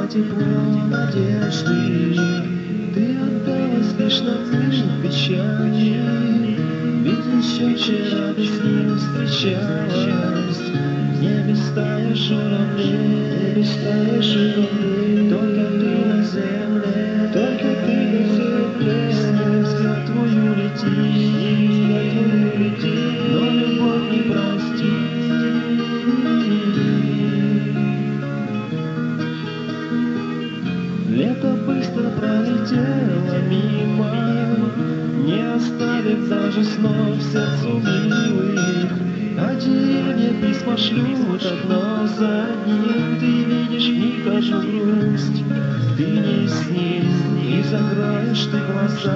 тепло надежды. Ты отдалась лишь на миг печали, ведь еще вчера ты с ним встречалась. В небе стая журавлей, только ты на земле, с ним взгляд твой улетит, но любовь не простит. Лето быстро пролетело мимо, не оставив даже снов в сердцу милых. А деревья письма шлют одно за одним. Ты видишь в них одну грусть, ты не с ним. И закроешь ты глаза,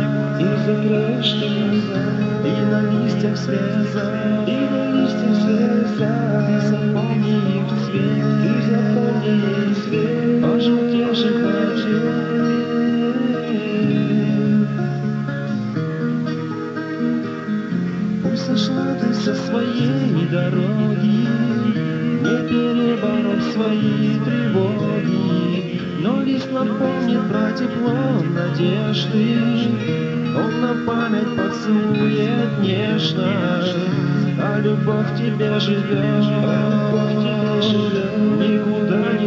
и на листьях слеза, ты запомни их цвет, пожелтевших воде. Пусть сошла ты со своей дороги, не переборов свои тревоги, но лист напомнит про тепло надежды. Он на память поцелует нежно, а любовь в тебе живет, никуда не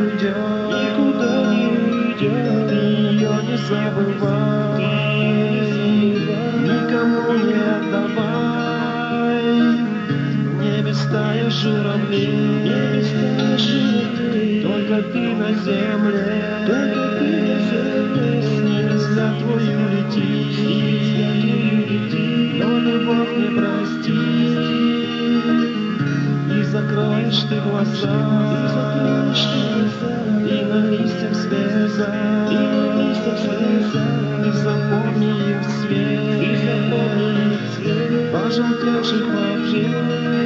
уйдет, ты ее не забывай, никому не отдавай. В небе стая журавлей, только ты на земле, с ними взгляд твой улетит, но любовь не простит. И закроешь ты глаза, и на листьях слеза, ты запомни их цвет, пожелтевших вообще.